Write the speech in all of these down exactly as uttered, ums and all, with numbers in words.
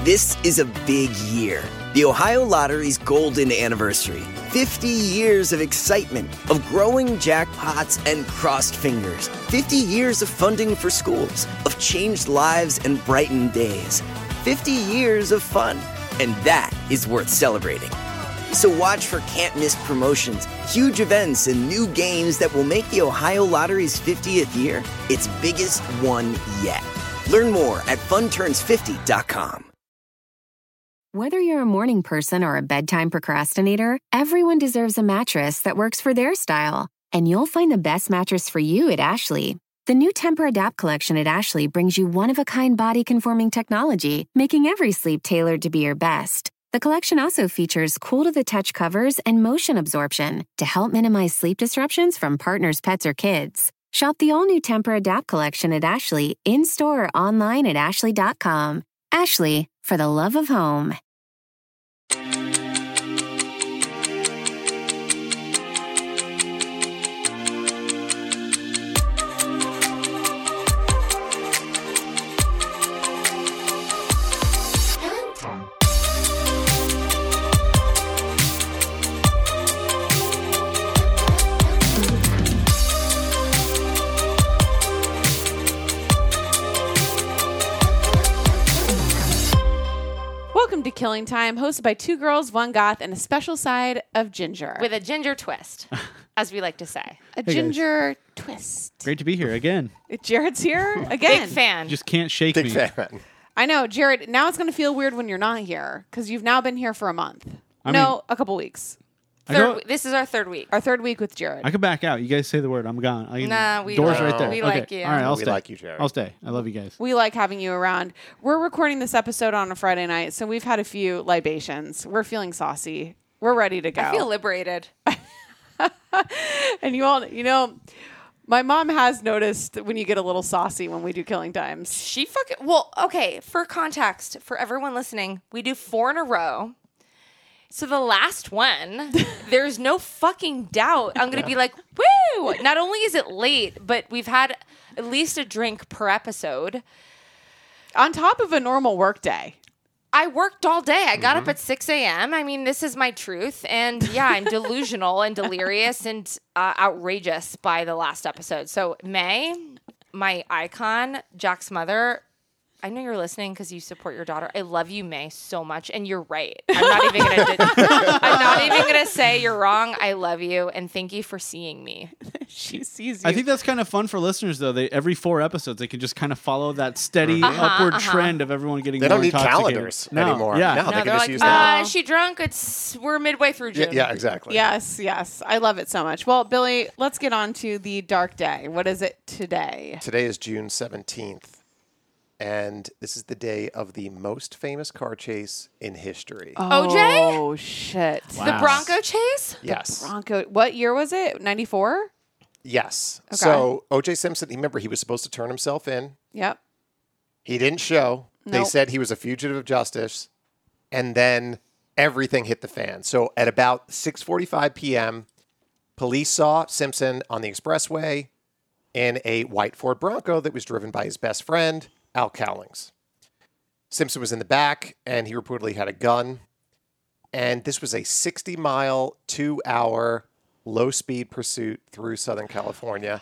This is a big year. The Ohio Lottery's golden anniversary. fifty years of excitement, of growing jackpots and crossed fingers. fifty years of funding for schools, of changed lives and brightened days. fifty years of fun. And that is worth celebrating. So watch for can't-miss promotions, huge events, and new games that will make the Ohio Lottery's fiftieth year its biggest one yet. Learn more at fun turns fifty dot com. Whether you're a morning person or a bedtime procrastinator, everyone deserves a mattress that works for their style. And you'll find the best mattress for you at Ashley. The new Tempur-Adapt collection at Ashley brings you one-of-a-kind body-conforming technology, making every sleep tailored to be your best. The collection also features cool-to-the-touch covers and motion absorption to help minimize sleep disruptions from partners, pets, or kids. Shop the all-new Tempur-Adapt collection at Ashley, in-store or online at ashley dot com. Ashley, for the love of home. Welcome to Killing Time, hosted by two girls, one goth, and a special side of ginger. With a ginger twist, as we like to say. A Hey, ginger twist. Great to be here again. Jared's here again. Big fan. Just can't shake Big me. fan. I know, Jared, now it's going to feel weird when you're not here, because you've now been here for a month. I no, mean- a couple weeks. I, Third, go, w- this is our third week. Our third week with Jared. I could back out. You guys say the word. I'm gone. I, Nah, we doors don't. right there. We okay. like you. All right, I'll We stay. like you, Jared. I'll stay. I love you guys. We like having you around. We're recording this episode on a Friday night, so we've had a few libations. We're feeling saucy. We're ready to go. I feel liberated. And you all, you know, my mom has noticed when you get a little saucy when we do Killing Times. She fucking... Well, okay, for context, for everyone listening, we do four in a row. So the last one, there's no fucking doubt I'm going to be like, woo! Not only is it late, but we've had at least a drink per episode. On top of a normal work day. I worked all day. I got up at six a.m. I mean, this is my truth. And yeah, I'm delusional and delirious and uh, outrageous by the last episode. So May, my icon, Jack's mother, I know you're listening because you support your daughter. I love you, May, so much. And you're right. I'm not even going to I'm not even going to say you're wrong. I love you. And thank you for seeing me. She sees you. I think that's kind of fun for listeners, though. They every four episodes, they can just kind of follow that steady Uh-huh, upward uh-huh. trend of everyone getting They more don't need intoxicated. calendars no, anymore. Yeah. No, No, they can they're just like, use uh, that. is she drunk? It's We're midway through Yeah, June. yeah, exactly. Yes, yes. I love it so much. Well, Billy, let's get on to the dark day. What is it today? Today is June seventeenth, and this is the day of the most famous car chase in history. O J? Oh, shit. Wow. The Bronco chase? Yes. Bronco. What year was it? ninety-four? Yes. Okay. So O J Simpson, remember, he was supposed to turn himself in. Yep. He didn't show. They Nope. said he was a fugitive of justice. And then everything hit the fan. So at about six forty-five p.m., police saw Simpson on the expressway in a white Ford Bronco that was driven by his best friend, Al Cowlings. Simpson was in the back, and he reportedly had a gun. And this was a sixty-mile, two-hour, low-speed pursuit through Southern California.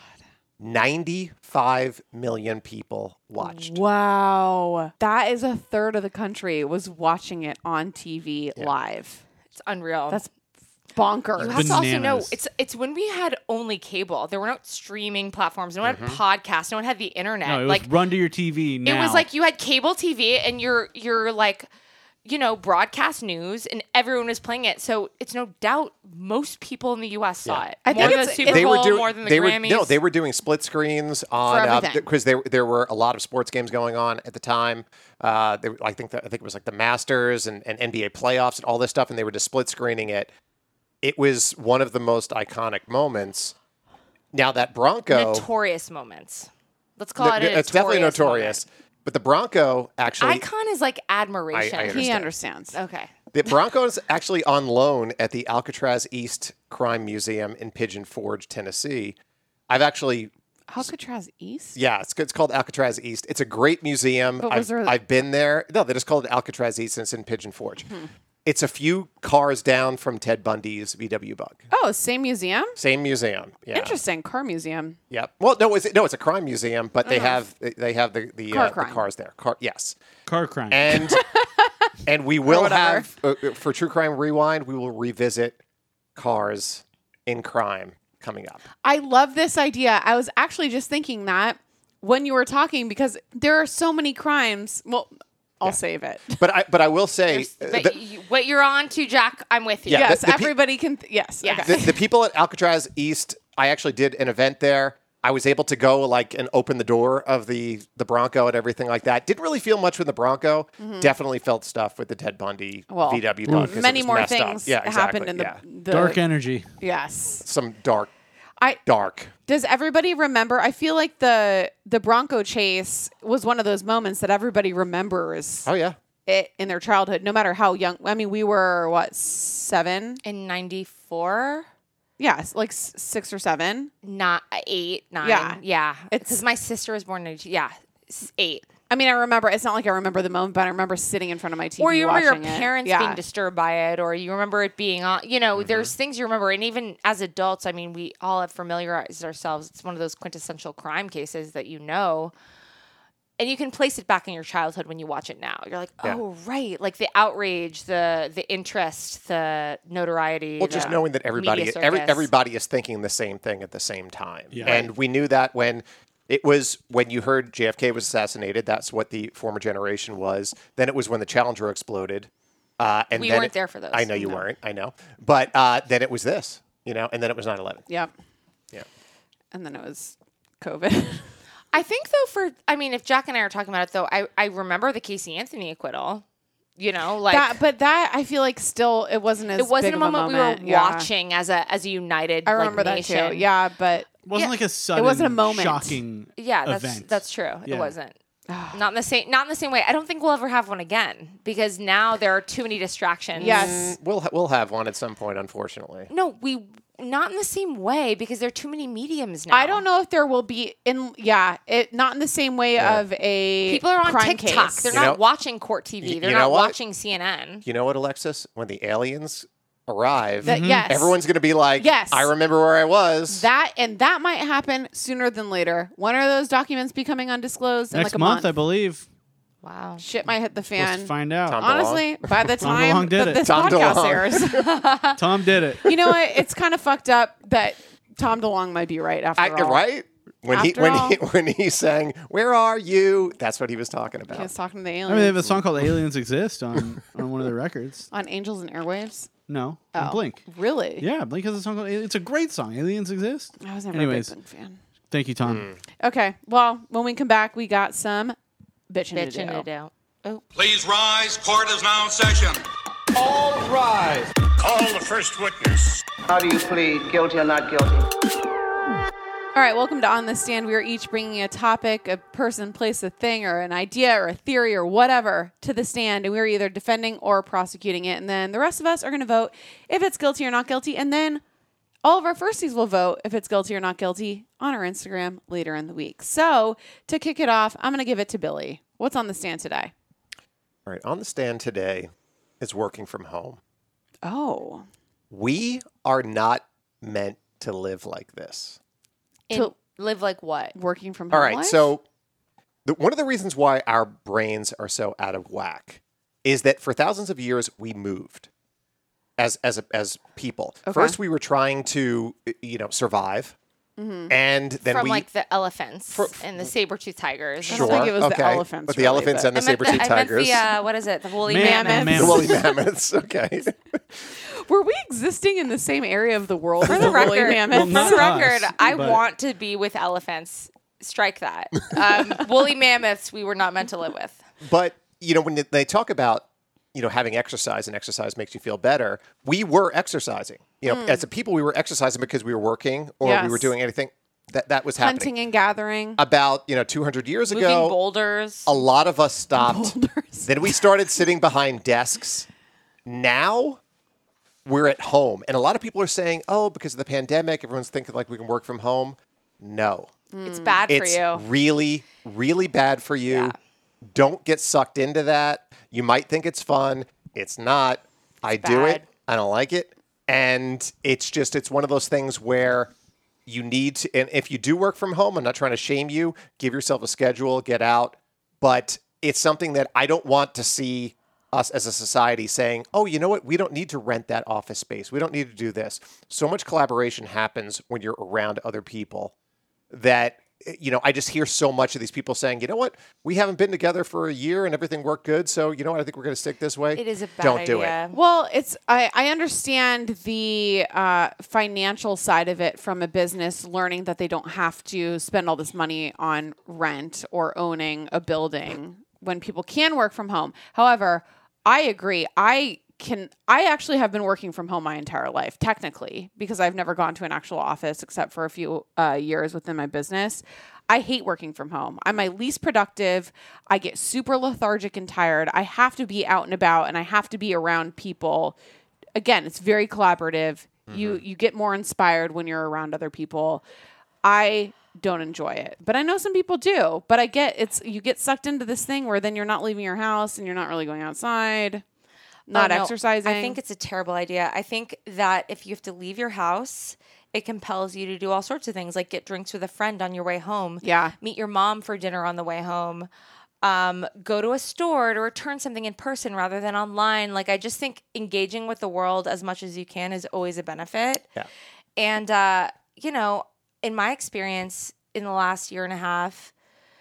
ninety-five million people watched. Wow. That is a third of the country was watching it on T V live. It's unreal. That's bonkers. You have to also know Bananas. it's it's when we had only cable. There were no streaming platforms. No one had podcasts. No one had the internet. No, it was like run to your T V now. it was like you had cable T V and you're you're like, you know, broadcast news and everyone was playing it. So it's no doubt most people in the U S saw Yeah. it. I more think than it's- the Super they Bowl, were doing more than the they Grammys. were no they were doing split screens on everything. because there there were a lot of sports games going on at the time. Uh, they, were- I think that, I think it was like the Masters and, and N B A playoffs and all this stuff, and they were just split screening it. It was one of the most iconic moments. Now that Bronco, notorious moments. Let's call it. th- A it's definitely notorious notorious. But the Bronco actually, Icon is like admiration. I- I He understand. understands. Okay. the Bronco is actually on loan at the Alcatraz East Crime Museum in Pigeon Forge, Tennessee. I've actually Alcatraz East? Yeah, it's, it's called Alcatraz East. It's a great museum. But I've, was there- I've been there. No, they just called it Alcatraz East, and it's in Pigeon Forge. It's a few cars down from Ted Bundy's V W Bug. Oh, same museum? Same museum. Yeah. Interesting. Car museum. Yep. Well, no, it's, no, it's a crime museum, but they have they have the the, Car uh, the crime. cars there. Car, yes. Car crime. And and we will whatever. have uh, uh, for True Crime Rewind, we will revisit cars in crime coming up. I love this idea. I was actually just thinking that when you were talking because there are so many crimes. Well, I'll save it. But I but I will say uh, But the, you, what you're on to, Jack, I'm with you. Yeah, yes, the- the pe- everybody can. Th- yes. Yes. Okay. the, the people at Alcatraz East, I actually did an event there. I was able to go like and open the door of the the Bronco and everything like that. Didn't really feel much with the Bronco. Definitely felt stuff with the Ted Bundy Well, V W Bug. 'cause it Many was more messed up. things Yeah, happened exactly, in the, yeah. the Dark energy. Yes. Some dark, I dark. does everybody remember? I feel like the the Bronco chase was one of those moments that everybody remembers Oh yeah. it in their childhood, no matter how young. I mean, we were what seven? In ninety-four, Yes, like s- six or seven. not eight, nine. Yeah. Yeah. It's- Because my sister was born in ninety-two. Yeah. s- Eight. I mean, I remember. It's not like I remember the moment, but I remember sitting in front of my T V Or you remember your watching it. parents Yeah. being disturbed by it, or you remember it being on. You know, there's things you remember, and even as adults, I mean, we all have familiarized ourselves. It's one of those quintessential crime cases that you know, and you can place it back in your childhood when you watch it now. You're like, Yeah. oh right, like the outrage, the the interest, the notoriety. Well, just the knowing that everybody, media every, circus. everybody is thinking the same thing at the same time, Yeah. and we knew that when it was when you heard J F K was assassinated. That's what the former generation was. Then it was when the Challenger exploded, uh, and We then weren't it- there for those. I know you No. weren't. I know, but uh, then it was this, you know, and then it was nine eleven. Yep. Yeah. And then it was COVID. I think though, for I mean, if Jack and I are talking about it though, I I remember the Casey Anthony acquittal. You know, like that, but that I feel like still it wasn't as it wasn't big a of moment, moment we were Yeah. watching as a as a united. I remember like, that nation. too. Yeah, but It wasn't Yeah. like a sudden, wasn't a moment. shocking Yeah, that's event. that's true. Yeah. It wasn't. Not in the same not in the same way. I don't think we'll ever have one again because now there are too many distractions. yes, We'll ha- we'll have one at some point, unfortunately. No, we not in the same way because there are too many mediums now. I don't know if there will be in yeah, it not in the same way of a People are on crime TikTok. case. They're You not know- watching court T V. you They're know not what? watching C N N. You know what, Alexis? When the aliens arrive, That- yes. everyone's going to be like, Yes. I remember where I was. That and that might happen sooner than later. When are those documents becoming undisclosed? In Next like a month, month, I believe. Wow. shit might hit the Supposed fan. to find out. Tom Honestly, by the Tom time DeLonge did that it. this Tom podcast DeLonge. airs, Tom did it. you know what? It's kind of fucked up that Tom DeLonge might be right after I, all. right? When he After when all- he when he sang "Where Are You," that's what he was talking about. He was talking to the I aliens mean, they have a song called "Aliens Exist" on on one of their records. on Angels and Airwaves. No, on Oh, Blink. Really? Yeah, Blink has a song called. Ali- It's a great song. Aliens Exist. I was never Anyways. a big Blink fan. Thank you, Tom. Okay. Well, when we come back, we got some bitching, Bitching to it do. out. Oh. Please rise. Court is now in session. All rise. Call the first witness. How do you plead, guilty or not guilty? All right, welcome to On the Stand. We are each bringing a topic, a person, place, a thing, or an idea, or a theory, or whatever to the stand, and we are either defending or prosecuting it. And then the rest of us are going to vote if it's guilty or not guilty, and then all of our firsties will vote if it's guilty or not guilty on our Instagram later in the week. So to kick it off, I'm going to give it to Billy. What's on the stand today? All right, on the stand today is working from home. Oh, We are not meant to live like this. In, To- live like what? working from home. All right, life? so the, one of the reasons why our brains are so out of whack is that for thousands of years we moved as as a, as people. Okay. First, we were trying to you know survive, and then From we like the elephants and the saber-toothed tigers. I sure don't think it was the okay, elephants, but the really, elephants but- and the I meant saber-tooth the, I meant tigers, the, uh, what is it? The woolly Man- mammoths. the mammoths. woolly mammoths. Okay, Were we existing in the same area of the world For as the the woolly record, mammoths? Well, not For the us, record, I but- want to be with elephants. Strike that. Um, woolly mammoths, we were not meant to live with. but you know when they talk about you know having exercise and exercise makes you feel better, we were exercising. You know, as a people, we were exercising because we were working or we Yes. were doing anything that that was happening. Hunting and gathering. About you know two hundred years Moving ago, boulders. a lot of us stopped. Boulders. Then we started sitting behind desks. Now we're at home. And a lot of people are saying, oh, because of the pandemic, everyone's thinking like we can work from home. No. It's bad for It's you. really, really bad for you. Yeah. Don't get sucked into that. You might think it's fun. It's not. I do bad. it. I don't like it. And it's just, it's one of those things where you need to, and if you do work from home, I'm not trying to shame you, give yourself a schedule, get out. But it's something that I don't want to see us as a society saying, oh, you know what? We don't need to rent that office space. We don't need to do this. So much collaboration happens when you're around other people that, you know, I just hear so much of these people saying, you know what? We haven't been together for a year and everything worked good. So, you know what? I think we're going to stick this way. It is a bad Don't do idea. it. Well, it's I, I understand the uh, financial side of it from a business learning that they don't have to spend all this money on rent or owning a building when people can work from home. However, I agree. I can. I actually have been working from home my entire life, technically, because I've never gone to an actual office except for a few uh, years within my business. I hate working from home. I'm my least productive. I get super lethargic and tired. I have to be out and about, and I have to be around people. Again, it's very collaborative. Mm-hmm. You you get more inspired when you're around other people. I don't enjoy it, but I know some people do. But I get it's you get sucked into this thing where then you're not leaving your house and you're not really going outside, not Oh, no. exercising. I think it's a terrible idea. I think that if you have to leave your house, it compels you to do all sorts of things, like get drinks with a friend on your way home. Yeah. Meet your mom for dinner on the way home. Um, go to a store to return something in person rather than online. Like, I just think engaging with the world as much as you can is always a benefit. Yeah. And, uh, you know, in my experience in the last year and a half,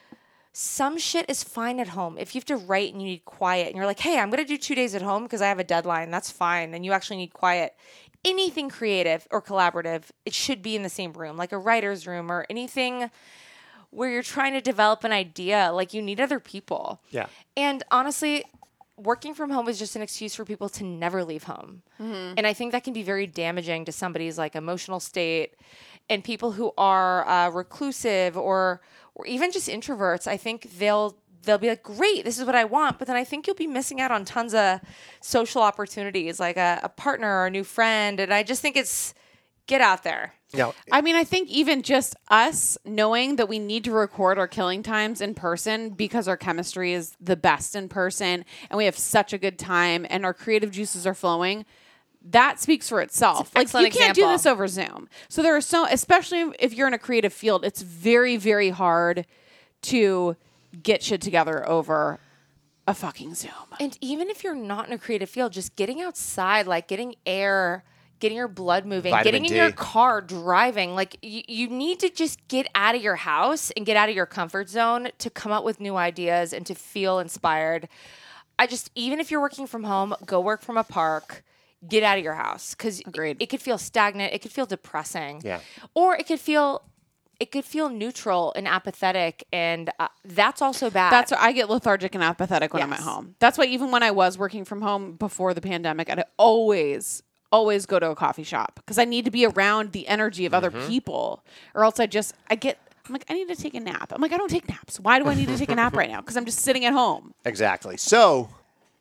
some shit is fine at home. If you have to write and you need quiet and you're like, hey, I'm going to do two days at home because I have a deadline, that's fine. And you actually need quiet. Anything creative or collaborative, it should be in the same room, like a writer's room or anything where you're trying to develop an idea. Like, you need other people. Yeah. And honestly, working from home is just an excuse for people to never leave home. Mm-hmm. And I think that can be very damaging to somebody's like emotional state. And people who are uh, reclusive or or even just introverts, I think they'll they'll be like, great, this is what I want. But then I think you'll be missing out on tons of social opportunities, like a, a partner or a new friend. And I just think it's get out there. No, I mean, I think even just us knowing that we need to record our killing times in person because our chemistry is the best in person and we have such a good time and our creative juices are flowing, that speaks for itself. Like, you can't do this over Zoom. So there are so, especially if you're in a creative field, it's very, very hard to get shit together over a fucking Zoom. And even if you're not in a creative field, just getting outside, like getting air, getting your blood moving, Vitamin getting in D. your car, driving. Like, you, you need to just get out of your house and get out of your comfort zone to come up with new ideas and to feel inspired. I just, even if you're working from home, go work from a park. Get out of your house, because it, it could feel stagnant. It could feel depressing. Yeah. Or it could feel, it could feel neutral and apathetic, and uh, that's also bad. That's why I get lethargic and apathetic when I'm at Yes. home. That's why even when I was working from home before the pandemic, I'd always, always go to a coffee shop because I need to be around the energy of other people, or else I just I get. I'm like, I need to take a nap. I'm like, I don't take naps. Why do I need to take a nap right now? Because I'm just sitting at home. exactly. So,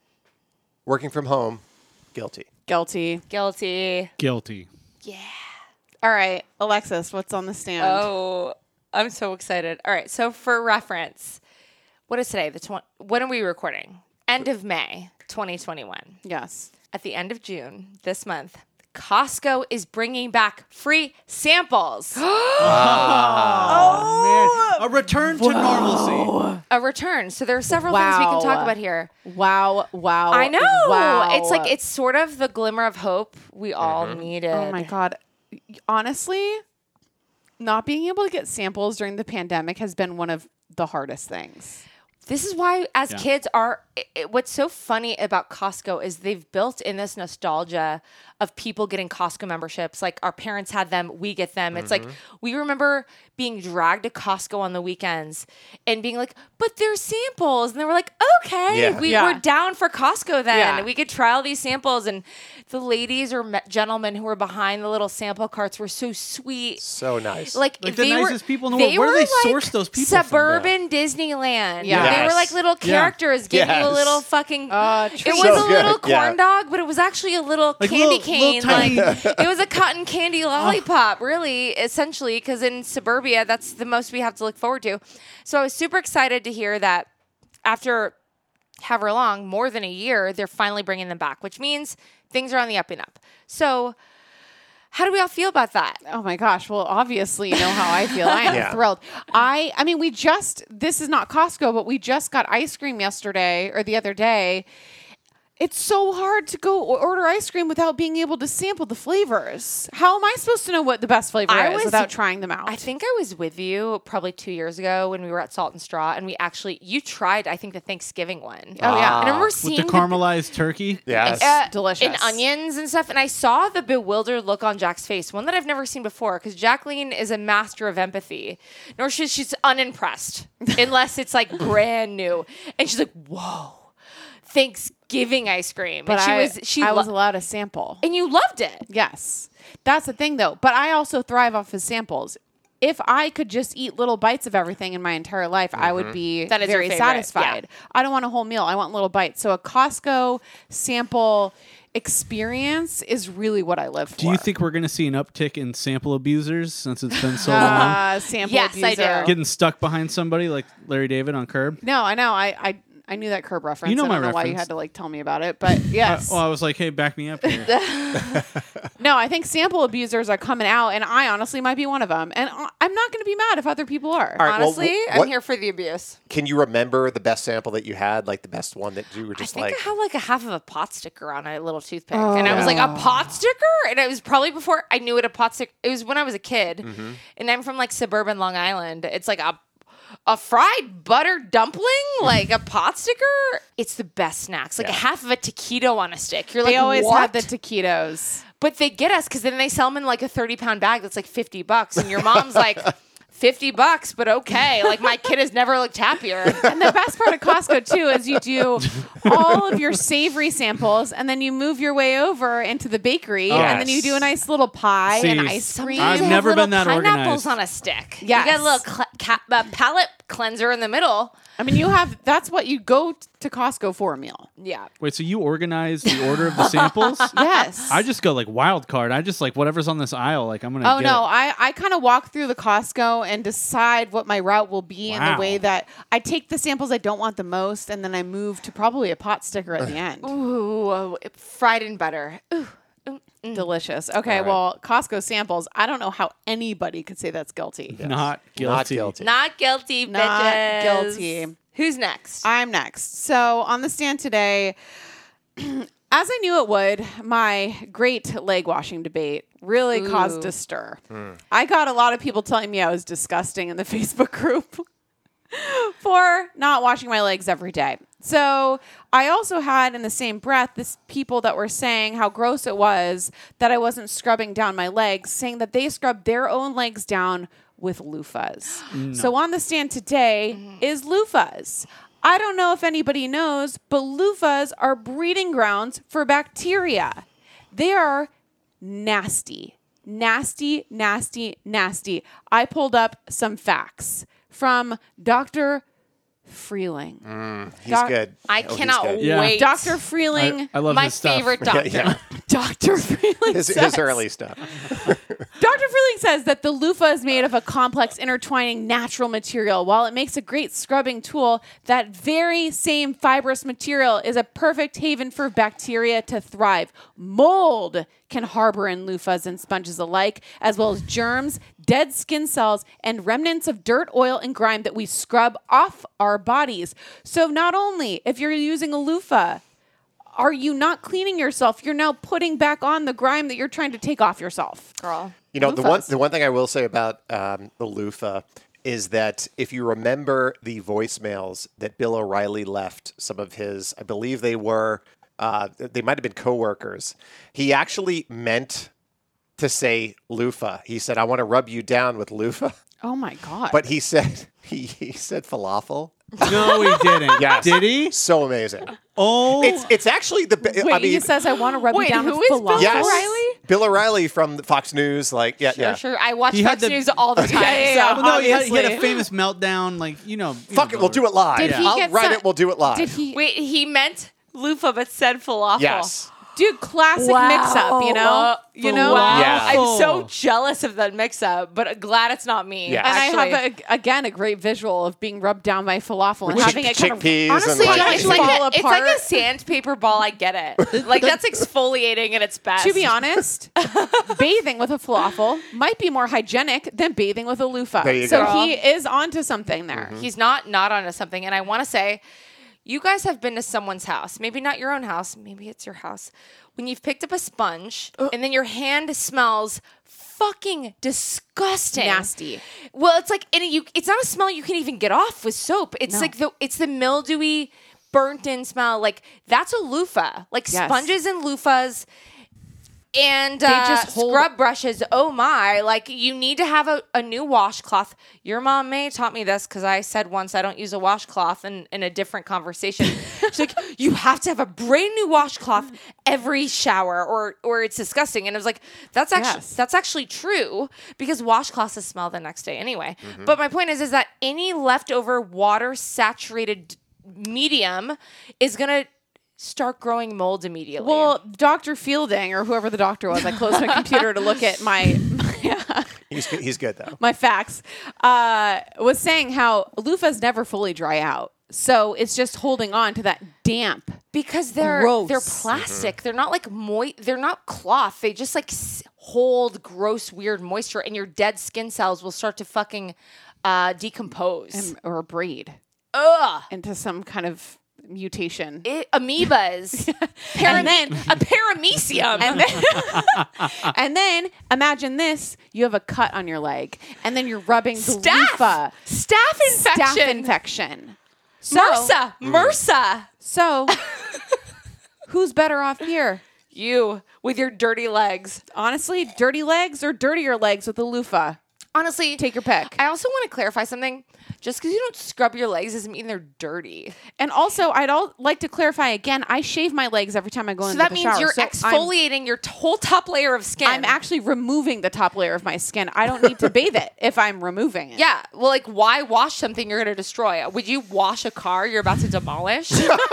working from home, guilty. Guilty. Guilty. Guilty. All right, Alexis, what's on the stand? Oh, I'm so excited. All right. So for reference, what is today? The tw- when are we recording? End of May, twenty twenty-one. Yes. At the end of June this month, Costco is bringing back free samples. Oh, man. A return to normalcy. A return. So there are several things we can talk Wow. about here. Wow. Wow. I know. Wow. It's like, it's sort of the glimmer of hope we all needed. Oh my God. Honestly, not being able to get samples during the pandemic has been one of the hardest things. This is why, as Yeah. kids, are it, it- what's so funny about Costco is they've built in this nostalgia of people getting Costco memberships. Like, our parents had them, we get them. It's like, we remember being dragged to Costco on the weekends and being like, but there's samples. And they were like, okay, Yeah. we Yeah. were down for Costco then. Yeah. We could try all these samples. And the ladies or me- gentlemen who were behind the little sample carts were so sweet. So nice. Like, Like the they nicest were, people in the world. Where do were they like source those people from? Suburban Disneyland. Yeah. They Yes. were like little Yeah. characters giving you a Yes. little fucking. Uh, it treat. was So a little good, yeah. corn dog, but it was actually a little Like candy little- cane. little tiny- Like it was a cotton candy lollipop, really, essentially, because in suburbia, that's the most we have to look forward to. So I was super excited to hear that after however long, more than a year, they're finally bringing them back, which means things are on the up and up. So how do we all feel about that? Oh my gosh. Well, obviously you know how I feel. I am Yeah. thrilled. I I mean, we just this is not Costco, but we just got ice cream yesterday or the other day. It's so hard to go order ice cream without being able to sample the flavors. How am I supposed to know what the best flavor I is was- without trying them out? I think I was with you probably two years ago when we were at Salt and Straw, and we actually you tried I think the Thanksgiving one. Oh, yeah. And I remember With seeing the caramelized turkey. Yes. uh, delicious. and onions and stuff, and I saw the bewildered look on Jack's face, one that I've never seen before. Because Jacqueline is a master of empathy, nor she's she's unimpressed unless it's like brand new, and she's like, "Whoa, Thanksgiving ice cream!" but and she I, was she I lo- was allowed a sample. and you loved it. Yes. That's the thing though. But I also thrive off of samples. If I could just eat little bites of everything in my entire life, I would be That is your very favorite, satisfied. I don't want a whole meal. I want little bites. So a Costco sample experience is really what I live for. Do you think we're going to see an uptick in sample abusers since it's been so long? uh, sample Yes, I abuser? do. Getting stuck behind somebody like Larry David on Curb? No, I know. I, I I knew that Curb reference. You know I don't my know why you reference. had to like tell me about it, but yes. Uh, well, I was like, hey, back me up here. No, I think sample abusers are coming out, and I honestly might be one of them. And I- I'm not going to be mad if other people are. All right, well, Honestly, wh- I'm what- here for the abuse. Can you remember the best sample that you had? Like the best one that you were I just think like. I had like a half of a pot sticker on a little toothpick, and I was like, a pot sticker, and it was probably before I knew what a pot sticker. It was when I was a kid, Mm-hmm. and I'm from like suburban Long Island. It's like a a fried butter dumpling, like a pot sticker. It's the best snacks. Like a Yeah. half of a taquito on a stick. You're They like, always what? have the taquitos. But they get us because then they sell them in like a thirty pound bag that's like fifty bucks, and your mom's like. fifty bucks, but okay. Like my kid has never looked happier. And the best part of Costco too is you do all of your savory samples, and then you move your way over into the bakery, and then you do a nice little pie See, and ice cream. I've They have never little been that pineapples organized. on a stick. Yes. You got a little cl- ca- uh, palate cleanser in the middle. I mean, you have that's what you go t- to Costco for a meal. Yeah. Wait, so you organize the order of the samples? Yes. I just go like wild card. I just like whatever's on this aisle. Like I'm gonna. Oh get no, it. I, I kind of walk through the Costco and decide what my route will be in the Wow. way that I take the samples I don't want the most, and then I move to probably a pot sticker at the end. Ooh, fried in butter. Ooh. Delicious. Okay, All right. well, Costco samples. I don't know how anybody could say that's guilty. Not guilty. Not guilty. Not guilty, Not bitches. guilty. Who's next? I'm next. So on the stand today, as I knew it would, my great leg washing debate really caused a stir. I got a lot of people telling me I was disgusting in the Facebook group for not washing my legs every day. So I also had in the same breath this people that were saying how gross it was that I wasn't scrubbing down my legs, saying that they scrubbed their own legs down with loofahs. So on the stand today is loofahs. I don't know if anybody knows, but loofahs are breeding grounds for bacteria. They are nasty, nasty, nasty, nasty. I pulled up some facts from Doctor Freeling. He's Doc- good. I Oh, he's cannot good. Yeah. wait. Doctor Freeling, I, I love My his stuff. favorite doctor. Yeah, Doctor Freeling his, says, his early stuff. Doctor Freeling says that the loofah is made of a complex intertwining natural material. While it makes a great scrubbing tool, that very same fibrous material is a perfect haven for bacteria to thrive. Mold can harbor in loofahs and sponges alike, as well as germs, dead skin cells, and remnants of dirt, oil, and grime that we scrub off our bodies. So not only if you're using a loofah, are you not cleaning yourself, you're now putting back on the grime that you're trying to take off yourself. Girl. You know, the one Loofahs. the one thing I will say about um, the loofah is that if you remember the voicemails that Bill O'Reilly left, some of his, I believe they were, uh, they might have been coworkers. He actually meant to say loofah. He said, "I want to rub you down with loofah," Oh my God. but he said he, he said falafel. No, he didn't. Yes. Did he? So amazing. Oh, It's it's actually the. be- Wait, I mean, he says I want to rub Wait, you down who with is Bill falafel. Yes. O'Reilly? Bill O'Reilly from Fox News, like, yeah, Sure, yeah. sure. I watch He had Fox the- News all the time. Yeah, yeah, so- yeah. Well, no, he had, he had a Obviously. famous meltdown. Like, you know. you Fuck know it, we'll do it live. Did he I'll get write some- it, we'll do it live. Did he? Wait, he meant loofah, but said falafel. Yes. Dude, classic Wow. mix-up, you know? You know? Wow. Yeah. I'm so jealous of that mix-up, but glad it's not me. Yes. And actually. I have, a, again, a great visual of being rubbed down by falafel and With having chick- it kind of chickpeas Honestly, and like, it's like, fall a, it's apart. like a sandpaper ball. I get it. Like, that's exfoliating at its best. To be honest, bathing with a falafel might be more hygienic than bathing with a loofah. There you so go. he is onto something there. He's not not onto something. And I want to say, you guys have been to someone's house. Maybe not your own house. Maybe it's your house. When you've picked up a sponge and then your hand smells fucking disgusting. Nasty. Well, it's like, and you, it's not a smell you can even get off with soap. It's No. like the, it's the mildewy, burnt in smell. Like, that's a loofah. Like Yes. sponges and loofahs. And They uh, just hold- scrub brushes, oh my, like you need to have a, a new washcloth. Your mom May taught me this because I said once I don't use a washcloth in, in a different conversation. She's like, you have to have a brand new washcloth every shower or or it's disgusting. And I was like, that's actually Yes. that's actually true because washcloths smell the next day anyway. But my point is is that any leftover water saturated medium is gonna start growing mold immediately. Well, Doctor Fielding or whoever the doctor was, I closed my computer to look at my my, he's, good- he's good, though. my facts, uh, was saying how loofahs never fully dry out. So it's just holding on to that damp. because they're Gross. they're plastic. They're not like moist. They're not cloth. They just like s- hold gross, weird moisture, and your dead skin cells will start to fucking uh, decompose. and, or breed Ugh. into some kind of mutation. It, amoebas. And then- a paramecium. And then, and then imagine this: you have a cut on your leg, and then you're rubbing the Staph. loofah. Staph infection. Staph infection. So, MRSA. MRSA. So, who's better off here? You with your dirty legs. Honestly, dirty legs or dirtier legs with a loofah? Honestly, Take your pick. I also want to clarify something. Just because you don't scrub your legs doesn't mean they're dirty. And also, I'd all like to clarify again. I shave my legs every time I go So into that the means shower. you're So I'm- exfoliating your t- whole top layer of skin. I'm actually removing the top layer of my skin. I don't need to bathe it if I'm removing it. Yeah. Well, like, why wash something you're going to destroy? Would you wash a car you're about to demolish?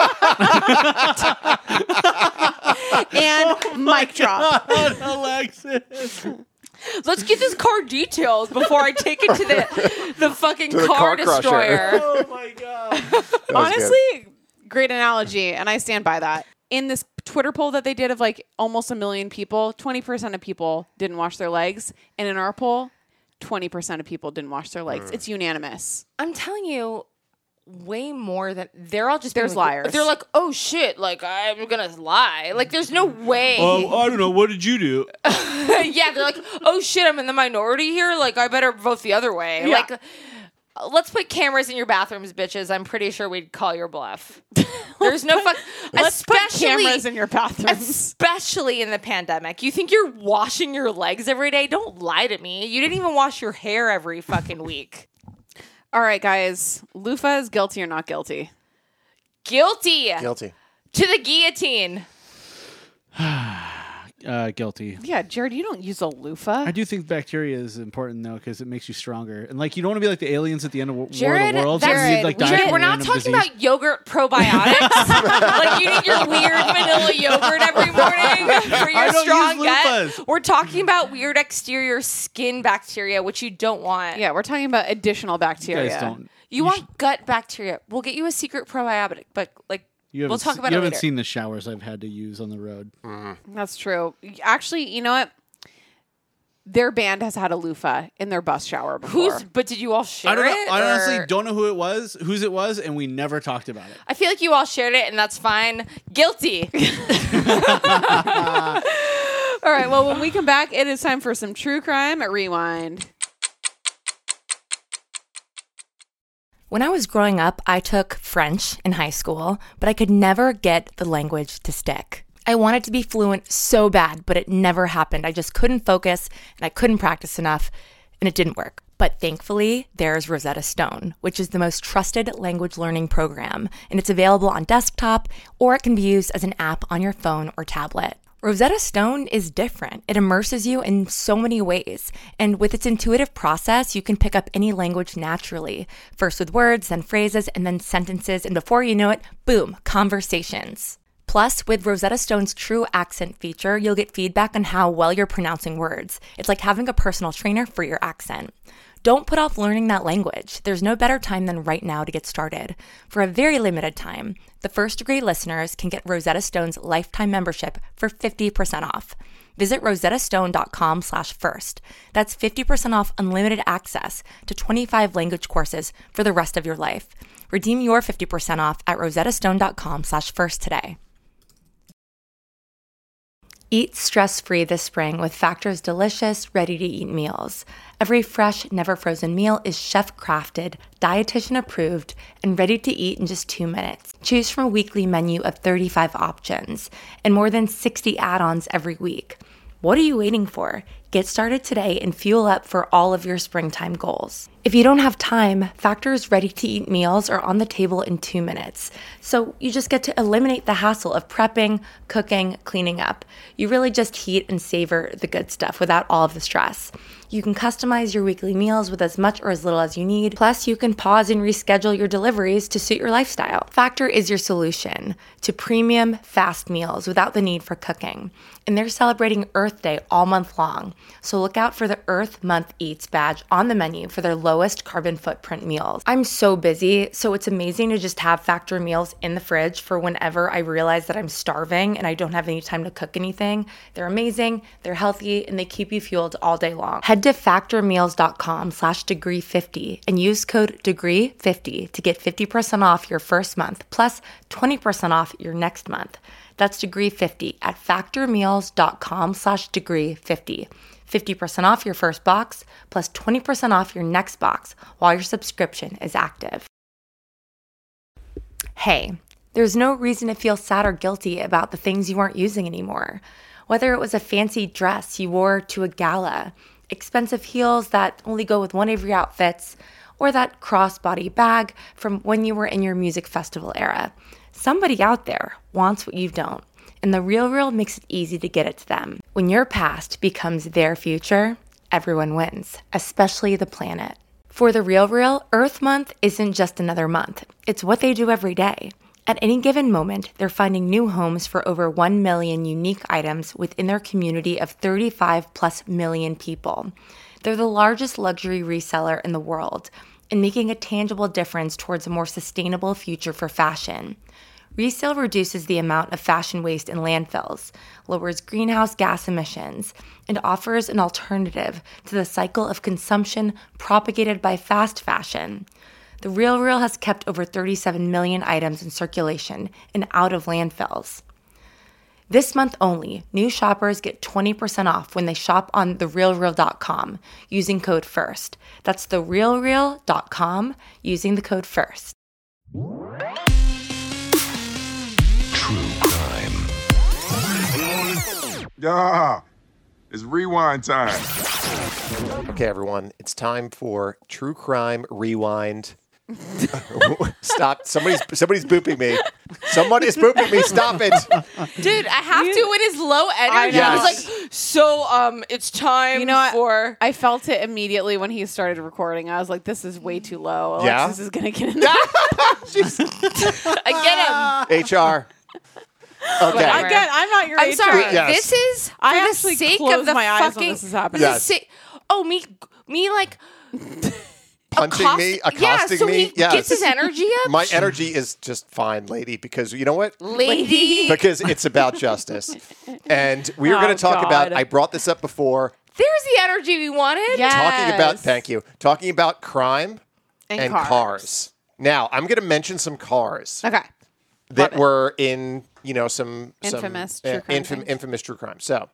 And mic drop. Alexis. Let's get this car detailed before I take it to the the fucking To the car, car crusher. destroyer. Oh my god. That was good. Honestly, great analogy, and I stand by that. In this Twitter poll that they did of like almost a million people, twenty percent of people didn't wash their legs. And in our poll, twenty percent of people didn't wash their legs. It's unanimous. I'm telling you, way more than they're all just There's being like- liars. They're like, oh shit, like I'm gonna lie. Like, there's no way. Um, I don't know. What did you do? Yeah, they're like, oh shit, I'm in the minority here. Like, I better vote the other way. Yeah. Like, uh, let's put cameras in your bathrooms, bitches. I'm pretty sure we'd call your bluff. There's no fuck. Let's put especially, cameras in your bathrooms. especially in the pandemic. You think you're washing your legs every day? Don't lie to me. You didn't even wash your hair every fucking week. All right, guys. Loofah is guilty or not guilty? Guilty. Guilty. To the guillotine. Uh, guilty. Yeah, Jared, you don't use a loofah. I do think bacteria is important though because it makes you stronger. And like you don't want to be like the aliens at the end of War Jared, of the Worlds. that's- where you, like, die Jared, from we're a not random talking disease. about yogurt probiotics. Like you need your weird vanilla yogurt every morning for your I don't strong use gut. loofahs. We're talking about weird exterior skin bacteria, which you don't want. Yeah, we're talking about additional You bacteria. guys don't. You, want gut bacteria. We'll get you a secret probiotic, but like You haven't we'll talk se- about you it haven't later. seen the showers I've had to use on the road. That's true. Actually, you know what? Their band has had a loofah in their bus shower before. Who's? But did you all share I don't know. it? I honestly or- don't know who it was, whose it was, and we never talked about it. I feel like you all shared it, and that's fine. Guilty. All right, well, when we come back, it is time for some true crime at Rewind. When I was growing up, I took French in high school, but I could never get the language to stick. I wanted to be fluent so bad, but it never happened. I just couldn't focus and I couldn't practice enough, and it didn't work. But thankfully, there's Rosetta Stone, which is the most trusted language learning program, and it's available on desktop or it can be used as an app on your phone or tablet. Rosetta Stone is different. It immerses you in so many ways. And with its intuitive process, you can pick up any language naturally. First with words, then phrases, and then sentences. And before you know it, boom, conversations. Plus, with Rosetta Stone's True Accent feature, you'll get feedback on how well you're pronouncing words. It's like having a personal trainer for your accent. Don't put off learning that language. There's no better time than right now to get started. For a very limited time, the First Degree listeners can get Rosetta Stone's lifetime membership for fifty percent off. Visit rosettastone.com slash first. That's fifty percent off unlimited access to twenty-five language courses for the rest of your life. Redeem your fifty percent off at rosettastone.com slash first today. Eat stress-free this spring with Factor's delicious, ready-to-eat meals. Every fresh, never-frozen meal is chef-crafted, dietitian-approved, and ready to eat in just two minutes. Choose from a weekly menu of thirty-five options and more than sixty add-ons every week. What are you waiting for? Get started today and fuel up for all of your springtime goals. If you don't have time, Factor's ready-to-eat meals are on the table in two minutes. So you just get to eliminate the hassle of prepping, cooking, cleaning up. You really just heat and savor the good stuff without all of the stress. You can customize your weekly meals with as much or as little as you need. Plus, you can pause and reschedule your deliveries to suit your lifestyle. Factor is your solution to premium, fast meals without the need for cooking. And they're celebrating Earth Day all month long. So look out for the Earth Month Eats badge on the menu for their lowest carbon footprint meals. I'm so busy, so it's amazing to just have Factor meals in the fridge for whenever I realize that I'm starving and I don't have any time to cook anything. They're amazing, they're healthy, and they keep you fueled all day long. Head to factormeals.com slash degree 50 and use code degree fifty to get fifty percent off your first month plus twenty percent off your next month. That's degree fifty at factormeals.com slash degree 50. fifty percent off your first box plus twenty percent off your next box while your subscription is active. Hey, there's no reason to feel sad or guilty about the things you aren't using anymore. Whether it was a fancy dress you wore to a gala, expensive heels that only go with one of your outfits, or that crossbody bag from when you were in your music festival era. Somebody out there wants what you don't, and The RealReal makes it easy to get it to them. When your past becomes their future, everyone wins, especially the planet. For The RealReal, Earth Month isn't just another month. It's what they do every day. At any given moment, they're finding new homes for over one million unique items within their community of thirty-five plus million people. They're the largest luxury reseller in the world and making a tangible difference towards a more sustainable future for fashion. Resale reduces the amount of fashion waste in landfills, lowers greenhouse gas emissions, and offers an alternative to the cycle of consumption propagated by fast fashion. The RealReal has kept over thirty-seven million items in circulation and out of landfills. This month only, new shoppers get twenty percent off when they shop on the real real dot com using code FIRST. That's the real real dot com using the code FIRST. True crime. Yeah, it's rewind time. Okay, everyone, it's time for True Crime Rewind. Stop. Somebody's somebody's booping me. Someone is booping me. Stop it. Dude, I have to with his low energy. I I was like, so um it's time You know what? for I felt it immediately when he started recording. I was like, this is way too low. Yeah? Alexis is going to get in there. I get him. H R. Okay. Again, I'm not your I'm H R. sorry. Yes. This is for I the actually sake close of the my eyes when fucking this is happening. for the Yes. sa- oh, me me like Punching accost- me, yeah, accosting so me. he Yes. gets his energy up. My energy is just fine, lady, because you know what? Lady. Because it's about justice. And we were Oh, going to talk God. about, I brought this up before, There's the energy we wanted. Yes. talking about, thank you, talking about crime And and, cars. cars. Now, I'm going to mention some cars Okay. that it. were in, you know, some Infamous some, true crime infam- things. infamous true crime. So,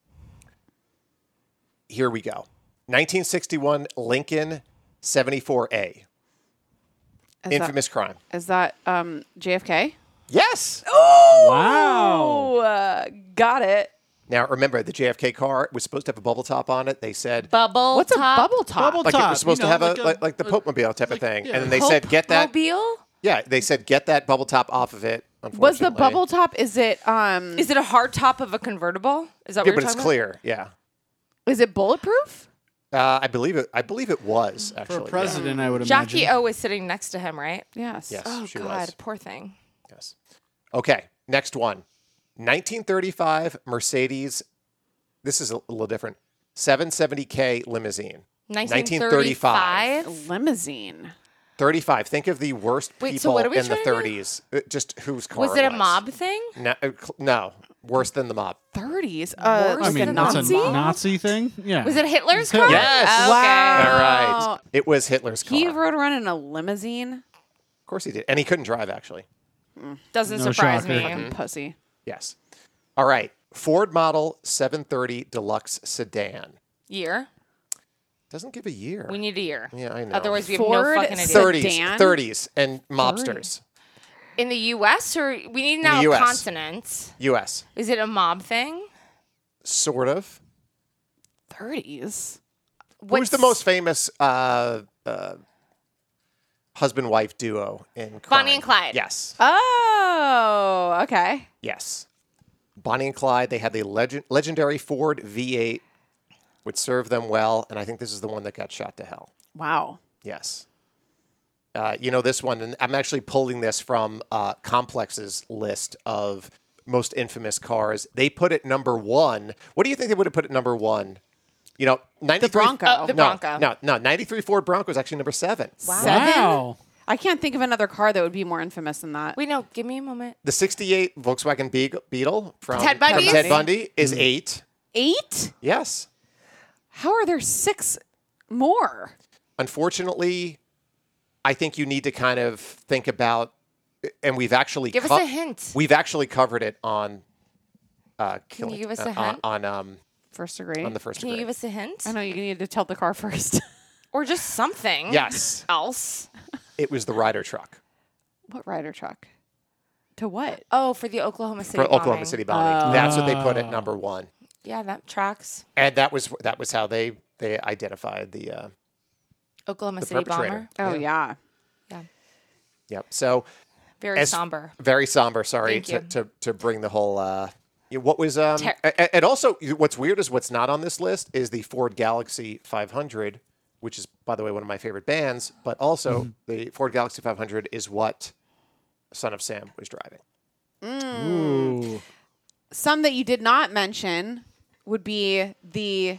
here we go. nineteen sixty-one Lincoln seventy-four A. Is Infamous crime. That, is that um, J F K? Yes. Wow. Oh, uh, got it. Now, remember, the J F K car was supposed to have a bubble top on it. They said, Bubble What's top. a bubble top? Bubble like it top, was supposed you to know, have like a, a- like, like the like- Pope-mobile type of thing. yeah. And then they said, get that. Mobile? Yeah, they said, get that bubble top off of it. unfortunately. Was the bubble top? Is it um? Is it a hard top of a convertible? Is that Yeah, what but you're it's talking clear. Yeah. Is it bulletproof? Uh, I believe it. I believe it was For actually. a president, I would about? imagine. Jackie O is sitting next to him, right? Yes. Yeah. Yes, Oh she God, was. poor thing. Yes. Okay. Next one. nineteen thirty-five Mercedes. This is a little different. seven seventy K limousine. nineteen thirty-five Limousine. thirty-five. Think of the worst Wait, people so what are we in the trying to do? thirties. Uh, Just whose car Was it a was. mob thing? No, uh, cl- no, worse than the mob. thirties. Uh, Worse I like mean, a that's Nazi? a Nazi thing. Yeah. Was it Hitler's car? Yes. Okay. Wow. All right. It was Hitler's car. He rode around in a limousine. Of course he did. And he couldn't drive, actually. Doesn't No surprise shocker. me. Fucking pussy. Yes. All right. Ford model seven thirty Deluxe sedan. Year? Doesn't give a year. We need a year. Yeah, I know. Otherwise, we have Ford no fucking idea. thirty. thirties, sedan? thirties, and mobsters. In the U S or we need now U S. continents? U S. Is it a mob thing? Sort of. thirties. Who's the most famous uh, uh, husband-wife duo in crime? Bonnie and Clyde. Yes. Oh, okay. Yes. Bonnie and Clyde, they had the legend, legendary Ford V eight, which served them well, and I think this is the one that got shot to hell. Wow. Yes. Uh, you know this one, and I'm actually pulling this from uh, Complex's list of most infamous cars. They put it number one. What do you think they would have put it number one? You know, ninety-three. The Bronco. Oh, the no, Bronco. No, no, ninety-three Ford Bronco is actually number seven. Wow. Wow. I can't think of another car that would be more infamous than that. Wait, no, give me a moment. The sixty-eight Volkswagen Beagle- Beetle from Ted Bundy's? from Ted Bundy is eight. Eight? Yes. How are there six more? Unfortunately, I think you need to kind of think about, and we've actually Give us co- a hint. We've actually covered it on. Uh, Can you killing, give us uh, a hint? on, on um First degree. on the first Can you degree? give us a hint? I know you need to tell the car first. Or just something. Yes, Else. it was the Ryder truck What Ryder truck? To what? Oh, for the Oklahoma City for bombing. Oklahoma City bombing. Oh. That's what they put at number one, Yeah, that tracks. and that was that was how they they identified the. Uh, Oklahoma The City perpetrator. bomber. Oh, yeah. Yeah. yep. So Very as- somber. Very somber. Sorry Thank to, you. to to bring the whole. Uh, you know, what was um Ter- a- a- and also what's weird is what's not on this list is the Ford Galaxy five hundred, which is by the way one of my favorite bands, but also Mm-hmm. the Ford Galaxy five hundred is what Son of Sam was driving. Ooh. Some that you did not mention would be the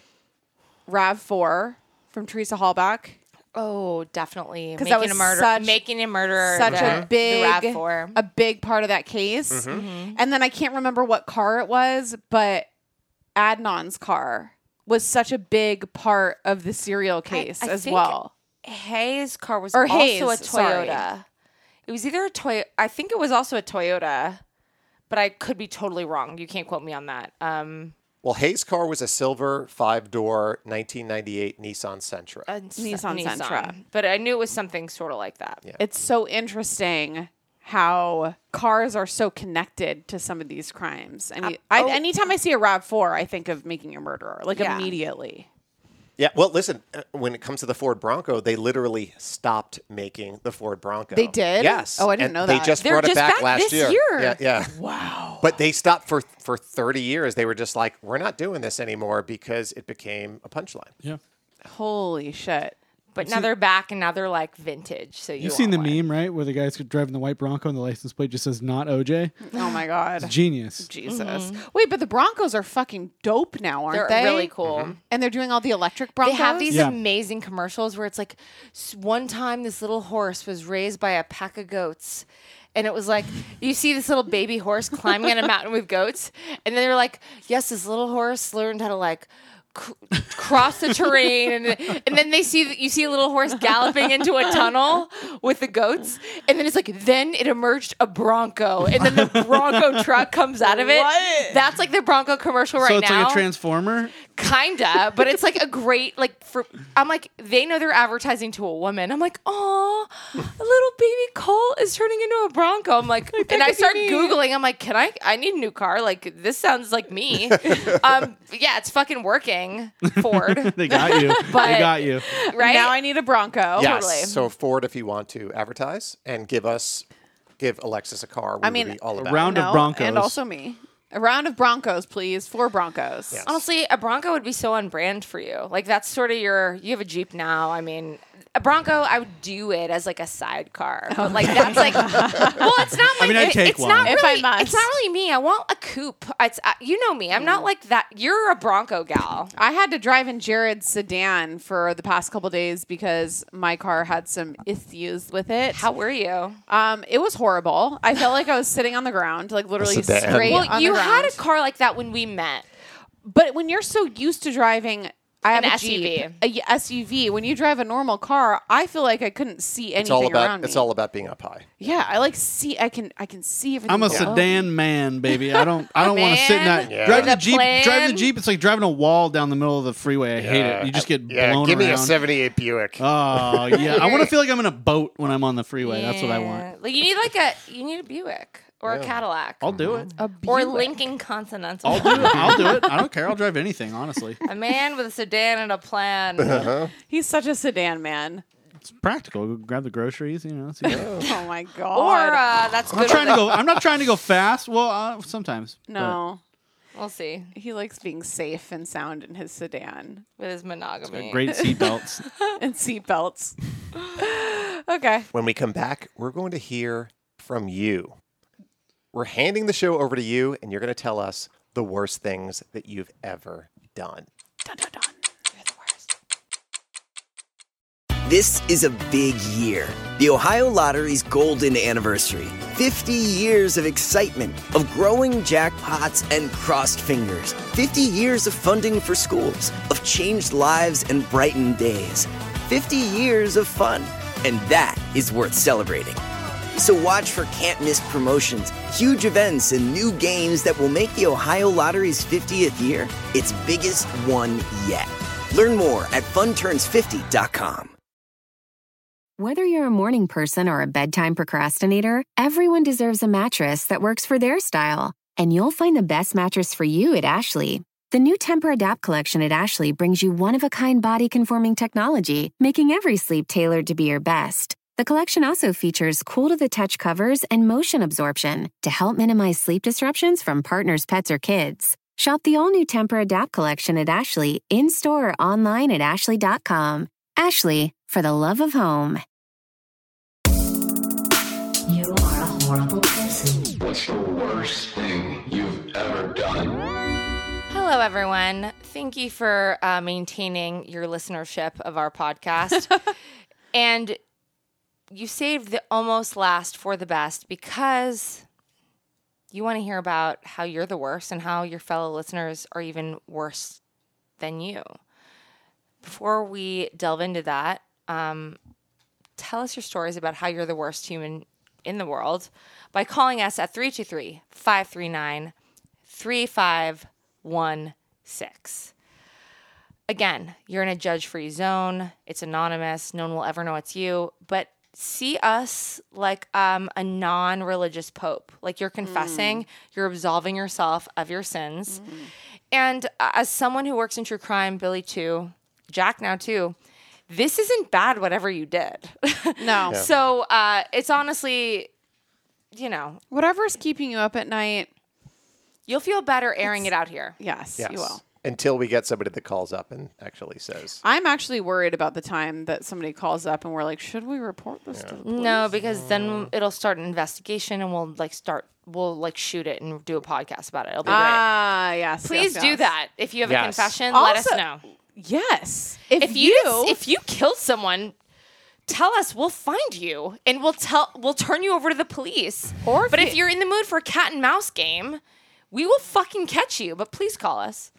RAV four from Teresa Hallback. Oh, definitely. 'Cause Making that was a murder. such- making a murderer. Such the, a big, the RAV four. a big part of that case. Mm-hmm. And then I can't remember what car it was, but Adnan's car was such a big part of the serial case I as think- well. Hayes' car was Or also Hayes, a Toyota. sorry. It was either a Toyota. I think it was also a Toyota, but I could be totally wrong. You can't quote me on that. Um, Well, Hayes' car was a silver five door nineteen ninety-eight Nissan Sentra. a Nissan Sentra. But I knew it was something sort of like that. Yeah. It's so interesting how cars are so connected to some of these crimes. And you- I, oh. anytime I see a RAV four, I think of Making a Murderer, like Yeah. immediately. Yeah, well, listen, uh, when it comes to the Ford Bronco, they literally stopped making the Ford Bronco. They did? Yes. Oh, I didn't And know They that. just They're brought just it back, back last this year. year. Yeah, yeah. Wow. But they stopped for for thirty years. They were just like, we're not doing this anymore because it became a punchline. Yeah. Holy shit. But now they're back and now they're like vintage. So you You've seen the want one. meme, right? Where the guy's driving the white Bronco and the license plate just says not O J. Oh my God. Genius. Jesus. Wait, but the Broncos are fucking dope now, aren't Mm-hmm. They're they? really cool. And they're doing all the electric Broncos. They have these Yeah. amazing commercials where it's like, s- one time this little horse was raised by a pack of goats. And it was like, you see this little baby horse climbing on a mountain with goats. And then they're like, yes, this little horse learned how to like c- cross the terrain. And, and then they see that you see a little horse galloping into a tunnel with the goats. And then it's like, then it emerged a Bronco. And then the Bronco truck comes out of it. What? That's like the Bronco commercial right so it's now. like a transformer. Kinda, but it's like a great like for. I'm like they know they're advertising to a woman. I'm like, oh, a little baby colt is turning into a Bronco. I'm like, and I start googling. I'm like, can I? I need a new car. Like this sounds like me. um, yeah, it's fucking working. Ford, They got you. But- they got you. right? Now I need a Bronco. Yes. Totally. So Ford, if you want to advertise and give us give Alexis a car, we I mean, would be all about a round it. of No, Broncos. and also me. A round of Broncos, please. Four Broncos. Yes. Honestly, a Bronco would be so on brand for you. Like, that's sort of your, you have a Jeep now. I mean, a Bronco, I would do it as like a sidecar. But like, that's like, well, it's not my, I mean, I'd it- take it's one. not If I really, must. it's not really me. I want a coupe. It's, uh, you know me. I'm not like that. You're a Bronco gal. I had to drive in Jared's sedan for the past couple days because my car had some issues with it. How were you? Um, it was horrible. I felt like I was sitting on the ground, like literally sedan. straight Well, on you the had ground. a car like that when we met. But when you're so used to driving, I have An a S U V. Jeep, a y- S U V. When you drive a normal car, I feel like I couldn't see anything It's all about around me. it's all about being up high. Yeah, I like see. I can. I can see everything. I'm a below. sedan man, baby. I don't. I don't want to sit in that. Man Yeah. Driving the with a jeep. plan. Driving the jeep. It's like driving a wall down the middle of the freeway. I hate it. You just get yeah. blown Give me around. a seventy-eight Buick. Oh yeah. I want to feel like I'm in a boat when I'm on the freeway. That's what I want. Yeah. Like, you need like a, you need a Buick or a Cadillac. I'll do it. A Or Buick. Lincoln Continental. I'll do it. I'll do it. I don't care. I'll drive anything. Honestly, A man with a sedan and a plan. Uh-huh. He's such a sedan man. it's practical. Go grab the groceries. You know. see- Oh my god. Or uh, that's I'm good. not trying to with go. I'm not trying to go fast. Well, uh, sometimes. no. the- We'll see He likes being safe and sound in his sedan with his monogamy. But great seatbelts. and seatbelts. Okay. When we come back, we're going to hear from you. We're handing the show over to you, and you're going to tell us the worst things that you've ever done. Dun, dun, dun. You're the worst. This is a big year. The Ohio Lottery's golden anniversary. fifty years of excitement, of growing jackpots and crossed fingers. fifty years of funding for schools, of changed lives and brightened days. fifty years of fun. And that is worth celebrating. So watch for can't-miss promotions, huge events, and new games that will make the Ohio Lottery's fiftieth year its biggest one yet. Learn more at fun turns fifty dot com. Whether you're a morning person or a bedtime procrastinator, everyone deserves a mattress that works for their style. And you'll find the best mattress for you at Ashley. The new Temper-Adapt collection at Ashley brings you one-of-a-kind body-conforming technology, making every sleep tailored to be your best. The collection also features cool-to-the-touch covers and motion absorption to help minimize sleep disruptions from partners, pets, or kids. Shop the all-new Temper-Adapt collection at Ashley, in-store or online at ashley dot com. Ashley, for the love of home. You are a horrible person. What's the worst thing you've ever done? Hello, everyone. Thank you for uh, maintaining your listenership of our podcast. And you saved the almost last for the best because you want to hear about how you're the worst and how your fellow listeners are even worse than you. Before we delve into that, um, tell us your stories about how you're the worst human in the world by calling us at three two three, five three nine, three five one six. Again, you're in a judge-free zone. It's anonymous. No one will ever know it's you. But see us like um, a non-religious pope. Like you're confessing, mm. you're absolving yourself of your sins. Mm. And uh, as someone who works in true crime, Billy too, Jack now too, this isn't bad whatever you did. No. Yeah. So uh, it's honestly, you know. Whatever's keeping you up at night. You'll feel better airing it out here. Yes, Yes. you will. Until we get somebody that calls up and actually says. I'm actually worried about the time that somebody calls up and we're like, should we report this Yeah. to the police? No, because then it'll start an investigation and we'll like start, we'll like shoot it and do a podcast about it. It'll be Ah, yes. great. Please yes, do yes. that. If you have Yes. a confession, Also, let us know. Yes. If, If, you, you, if you killed someone, tell us. We'll find you and we'll tell. We'll turn you over to the police. Or if but you- if you're in the mood for a cat and mouse game, we will fucking catch you. But please call us.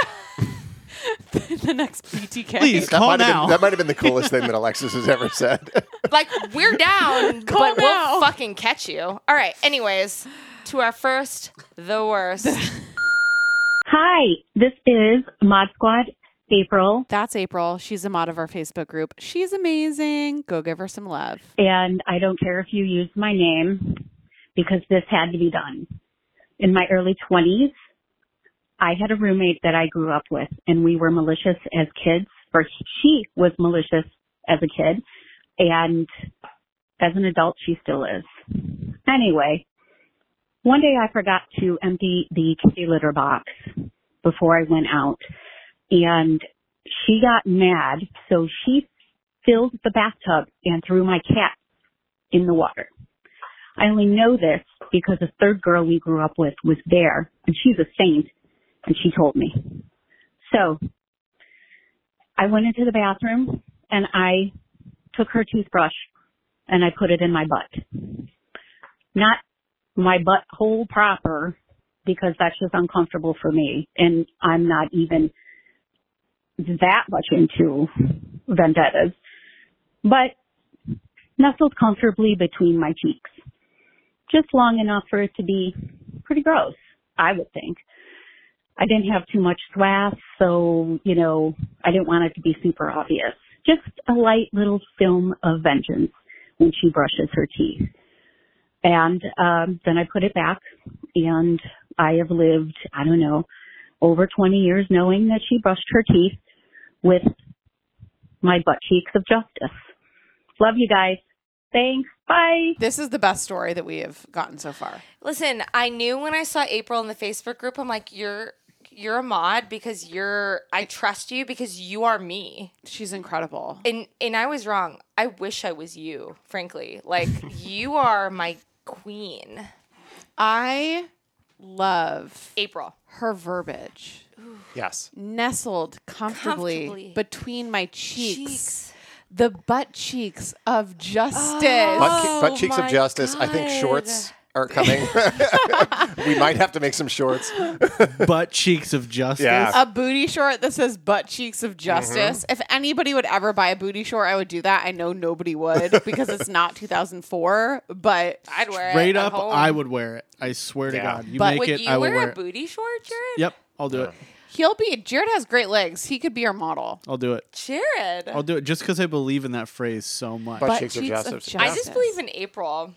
the next B T K. Please That call might, have now. been, that might have been the coolest thing that Alexis has ever said. Like we're down, Call but now. we'll fucking catch you. All right. Anyways, to our first, the worst. Hi, this is Mod Squad April, That's April. She's a mod of our Facebook group. She's amazing. Go give her some love. and I don't care if you use my name because this had to be done. In my early twenties, I had a roommate that I grew up with, and we were malicious as kids, or she was malicious as a kid, and as an adult, she still is. Anyway, one day I forgot to empty the kitty litter box before I went out, and she got mad, so she filled the bathtub and threw my cat in the water. I only know this because a third girl we grew up with was there, and she's a saint, and she told me. So I went into the bathroom, and I took her toothbrush, and I put it in my butt. Not my butthole proper, because that's just uncomfortable for me, and I'm not even that much into vendettas, but nestled comfortably between my cheeks. Just long enough for it to be pretty gross, I would think. I didn't have too much swath, so, you know, I didn't want it to be super obvious. Just a light little film of vengeance when she brushes her teeth. And um, then I put it back, and I have lived, I don't know, over twenty years knowing that she brushed her teeth with my butt cheeks of justice. Love you guys. Thanks. Bye. This is the best story that we have gotten so far. Listen, I knew when I saw April in the Facebook group, I'm like, you're you're a mod because you're, I trust you because you are me. She's incredible. And and I was wrong. I wish I was you, frankly. Like, you are my queen. I love April. Her verbiage. Yes. Nestled comfortably, Comfortably. between my cheeks. Cheeks. The butt cheeks of justice. Oh, Butt, che- butt cheeks of my justice. I think God. shorts are coming. We might have to make some shorts. Butt cheeks of justice. Yeah. A booty short that says butt cheeks of justice. Mm-hmm. If anybody would ever buy a booty short, I would do that. I know nobody would because it's not two thousand four, but I'd wear Straight it at up, home. I would wear it. I swear to Yeah. God. You But make Would it, you I will wear, wear a it. booty short, Jared? Yep, I'll do it. he'll be, Jared has great legs. He could be our model. I'll do it. Jared. I'll do it just because I believe in that phrase so much. Butt Butt cheeks of cheeks of justice. justice. I just believe in April.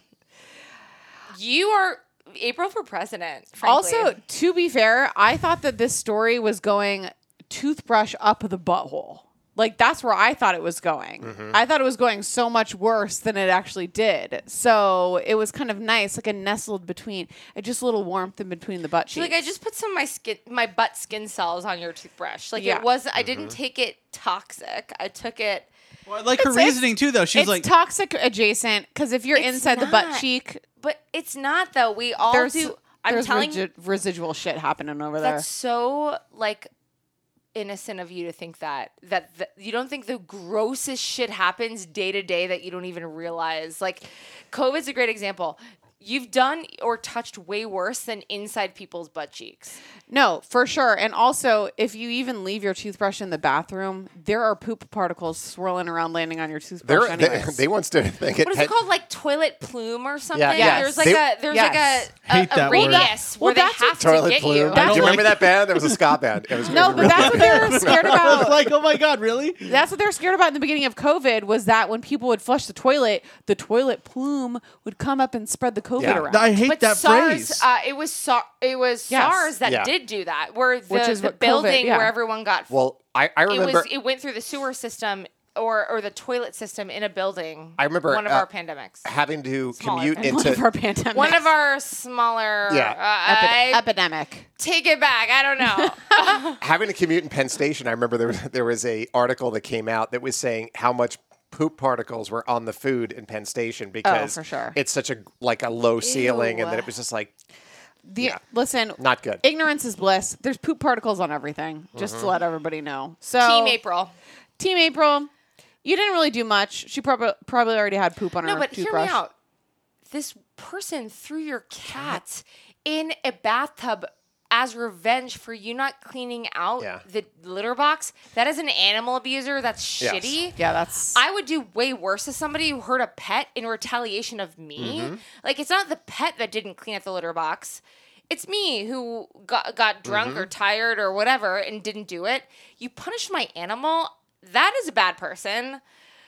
You are April for president, frankly. Also, to be fair, I thought that this story was going toothbrush up the butthole. Like, that's where I thought it was going. Mm-hmm. I thought it was going so much worse than it actually did. So it was kind of nice, like a nestled between, uh, just a little warmth in between the butt She's cheeks. like, I just put some of my skin, my butt skin cells on your toothbrush. Like, Yeah. it was, I Mm-hmm. didn't take it toxic. I took it. Well, I like her It's- reasoning too, though. She's it's like, toxic adjacent because if you're It's inside the butt not. cheek, But it's not, though. We all there's do. I'm there's telling regi- residual shit happening over there. That's so, like, innocent of you to think that. That, that you don't think the grossest shit happens day to day that you don't even realize. Like, COVID's a great example. You've done or touched way worse than inside people's butt cheeks. No, for sure. And also, if you even leave your toothbrush in the bathroom, there are poop particles swirling around landing on your toothbrush They're, they, anyways. they once did a thing. What is it called? Like toilet plume or something? Yeah, yes. There's like They- a there's yes. like a, Hate a, that a word. radius Well, where they that's have to Toilet get plume. you. Do That's you what- remember that band? There was a ska band. It was, it no, was but really that's what bad. they were scared I was about. like, oh my God, really? That's what they were scared about in the beginning of COVID was that when people would flush the toilet, the toilet plume would come up and spread the COVID Yeah. around. I hate But that SARS, phrase. uh, it was SARS, it was Yes. SARS that Yeah. did do that, where the, Which is the what COVID, building yeah. where everyone got. Well, I, I it remember. was it went through the sewer system or or the toilet system in a building. I remember, one of uh, our pandemics. having to Smaller commute pandemic. One into of our pandemics. One of our smaller. Yeah. Uh, Epi- I epidemic. take it back. I don't know. having to commute in Penn Station. I remember there was there was a article that came out that was saying how much poop particles were on the food in Penn Station because for sure. it's such a like a low ceiling, and then it was just like The, Yeah. Listen, not good. ignorance is bliss. There's poop particles on everything, just Mm-hmm. to let everybody know. So Team April. Team April, you didn't really do much. She probably probably already had poop on No, her but hear toothbrush. me out. This person threw your cat in a bathtub as revenge for you not cleaning out Yeah. the litter box. That is an animal abuser. That's Yes. shitty. Yeah, that's. I would do way worse to somebody who hurt a pet in retaliation of me. Mm-hmm. Like, it's not the pet that didn't clean up the litter box. It's me who got, got drunk Mm-hmm. or tired or whatever and didn't do it. You punished my animal. That is a bad person.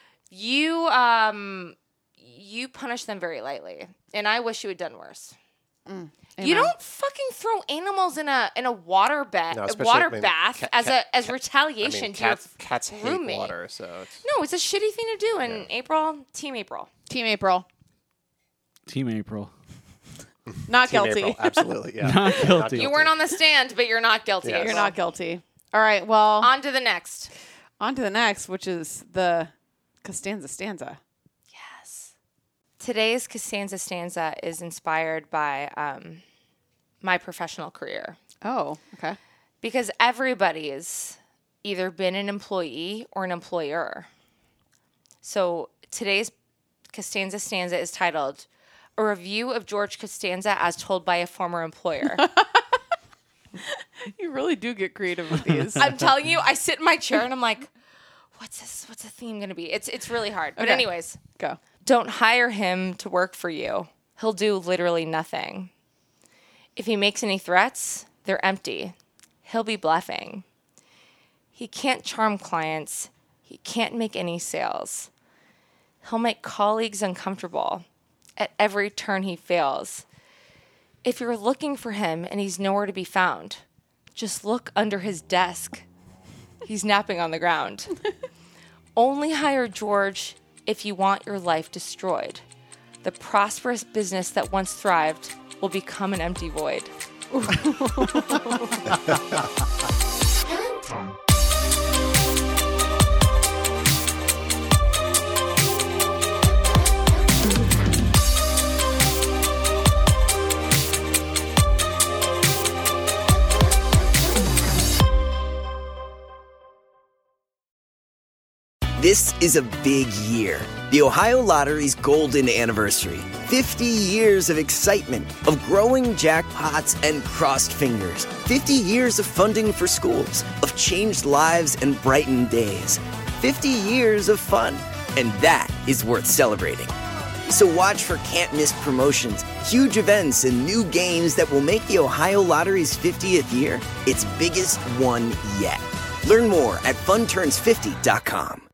You um you punish them very lightly. And I wish you had done worse. Amen. You don't fucking throw animals in a in a water bed, No, a especially, water I mean, bath cat- as cat- a as cat- retaliation I mean, to cats, your cats hate roommate. water, so it's, No, it's a shitty thing to do. And April, Team April. Team April. Team April. Not Team guilty. April, absolutely, yeah. Not Yeah, guilty. You weren't on the stand, but you're not guilty. Yes. You're not guilty. All right. Well, On to the next. on to the next, which is the Costanza stanza. Yes. Today's Costanza stanza is inspired by um, my professional career. Oh, okay. Because everybody's either been an employee or an employer. So today's Costanza stanza is titled, A Review of George Costanza as Told by a Former Employer. You really do get creative with these. I'm telling you, I sit in my chair and I'm like, what's this? What's the theme going to be? It's it's really hard. But Okay. anyways, Go. don't hire him to work for you. He'll do literally nothing. If he makes any threats, they're empty. He'll be bluffing. He can't charm clients. He can't make any sales. He'll make colleagues uncomfortable. At every turn he fails. If you're looking for him and he's nowhere to be found, just look under his desk. He's napping on the ground. Only hire George if you want your life destroyed. The prosperous business that once thrived will become an empty void. This is a big year. The Ohio Lottery's golden anniversary. fifty years of excitement, of growing jackpots and crossed fingers. fifty years of funding for schools, of changed lives and brightened days. fifty years of fun. And that is worth celebrating. So watch for can't-miss promotions, huge events, and new games that will make the Ohio Lottery's fiftieth year its biggest one yet. Learn more at fun turns fifty dot com.